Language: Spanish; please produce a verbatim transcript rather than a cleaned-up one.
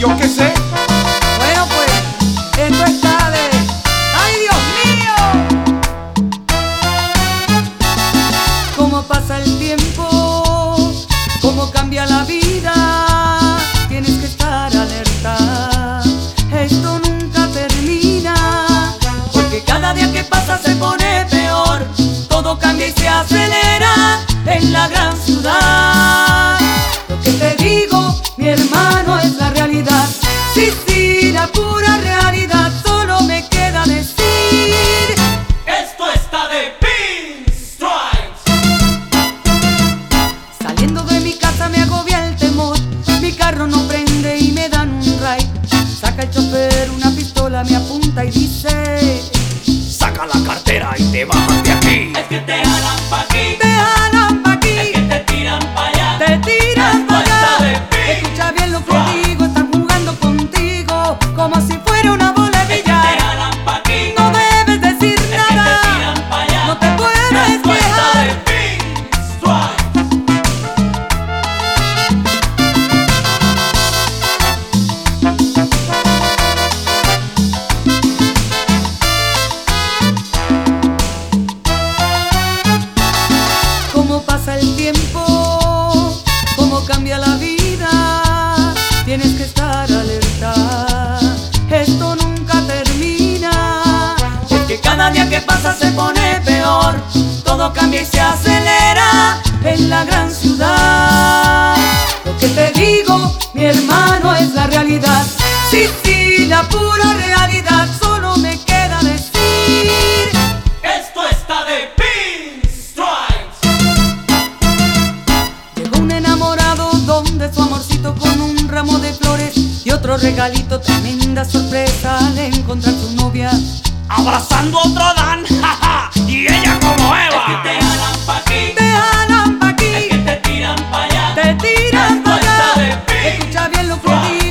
yo qué sé. Bueno, pues, esto está de... ¡Ay, Dios mío! Cómo pasa el tiempo, cómo cambia la vida. Tienes que estar alerta, esto nunca termina, porque cada día que pasa se pone peor. Todo cambia y se acelera en la gran ciudad. Lo que te digo, mi hermano, es la realidad. Sí, sí, la pura realidad. Solo me queda decir: esto está de Pinstripes. saliendo de mi casa me agobia el temor. Mi carro no prende y me dan un ride. Saca el chofer una pistola, me apunta y dice: Saca la cartera y te bajas de aquí. Es que te jalan pa' aquí, te jalan pa' aquí, es que te tiran pa' allá. te tiran Esto pa' está allá. de Pinstripes. Escucha bien lo que digo, están jugando contigo como si fuera una bola de Es que te billar. jalan pa' aquí, No debes decir es que te nada, tiran pa' allá. no te puedes Esto está quejar. de Pinstripes. Cómo pasa el tiempo, cómo cambia la vida. Tienes que estar alerta, esto nunca termina, porque cada día que pasa se pone peor. Todo cambia y se acelera en la gran ciudad. Lo que te digo, mi hermano, es la realidad. Sí, sí, la pura realidad. Solo me queda decir: Esto está de Pinstripes. llegó un enamorado donde su amorcito con un ramo de flores y otro regalito. Tremenda sorpresa al encontrar su novia. Abrazando otro Dan, jaja, y ella como Es Eva. que te jalan pa' aquí, Te jalan pa' es que aquí, te tiran pa' allá. te tiran Esto pa' está allá. de Pinstripes. Escucha bien lo que digo.